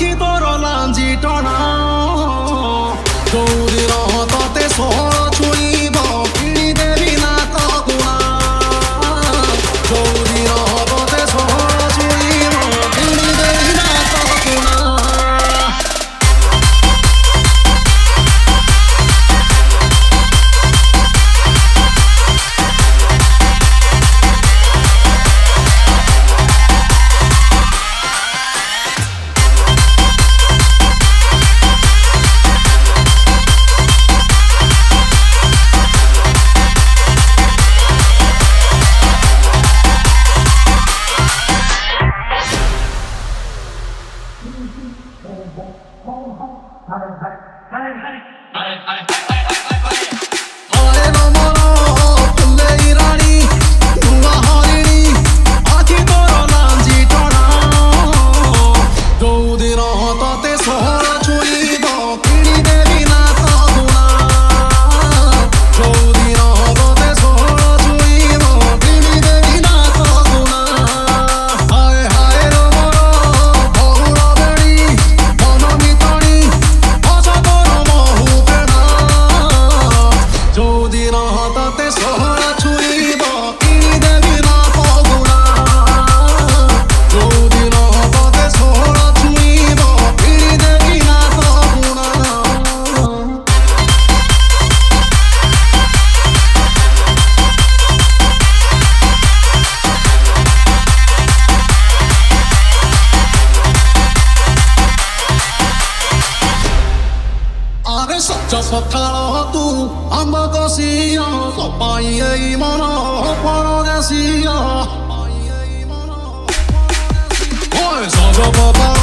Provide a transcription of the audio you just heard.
आखि तोर लांजी टणा चौदिन तते सोहर छुईब किणी देवी ना कगुणा चौदिन तते सोहर छुईब किणी देवी ना कगुणा हरे नमन फुलेई रानी नुआ हरिणी आखि तोर लांजी टणा चौदिन तते सोहर छुईब किणी देवी ना कगुणा चौदिन तते सोहर छुईब किणी देवी ना कगुणा हाय हाय रमर बहुल बेणी मन मितणी हस तोर महु पेणा चौदिन तते सोहर छुईब किणी देवी ना कगुणा चौदिन तते सोहर छुईब किणी देवी ना कगुणा आगे सच्चा पत्थर तू आंब कसिया सपाई एई मन परदेसिया ओए सब